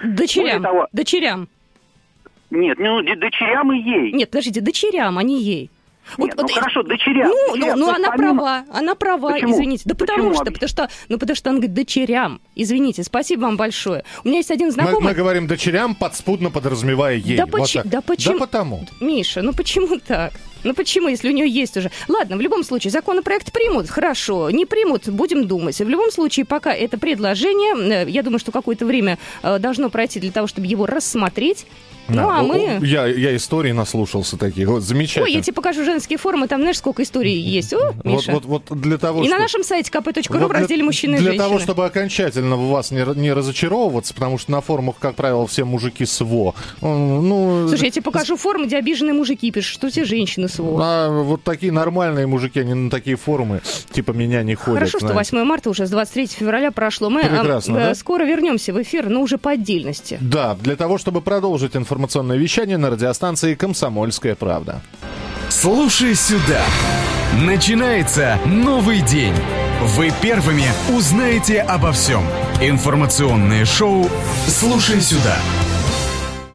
B: Дочерям.
T: Нет, дочерям и ей.
B: Нет, подождите, дочерям, а не ей.
T: Нет, хорошо, дочерям.
B: Ну, она права,
T: Почему?
B: Извините. Да потому что она говорит дочерям. Извините, спасибо вам большое. У меня есть один знакомый...
C: Мы говорим дочерям, подспудно подразумевая ей.
B: Да почему?
C: Да потому.
B: Миша, ну почему так? Ну почему, если у нее есть уже... Ладно, в любом случае, законопроект примут, хорошо, не примут, будем думать. В любом случае, пока это предложение, я думаю, что какое-то время должно пройти для того, чтобы его рассмотреть Ну, а мы...
C: Я истории наслушался таких. Вот, замечательно.
B: Ой, я тебе покажу женские форумы, там, знаешь, сколько историй есть. О, Миша.
C: Вот для того,
B: и на нашем сайте kp.ru в разделе «Мужчины и женщины».
C: Для того, чтобы окончательно в вас не разочаровываться, потому что на форумах, как правило, все мужики СВО.
B: Слушай, я тебе покажу форум, где обиженные мужики пишут, что все женщины СВО.
C: А вот такие нормальные мужики, они на такие форумы типа меня не ходят.
B: Хорошо, что 8 марта уже с 23 февраля прошло. Мы скоро вернемся в эфир, но уже по отдельности.
C: Да, для того, чтобы продолжить информационное вещание на радиостанции «Комсомольская правда».
I: Слушай сюда. Начинается новый день. Вы первыми узнаете обо всем. Информационное шоу «Слушай сюда».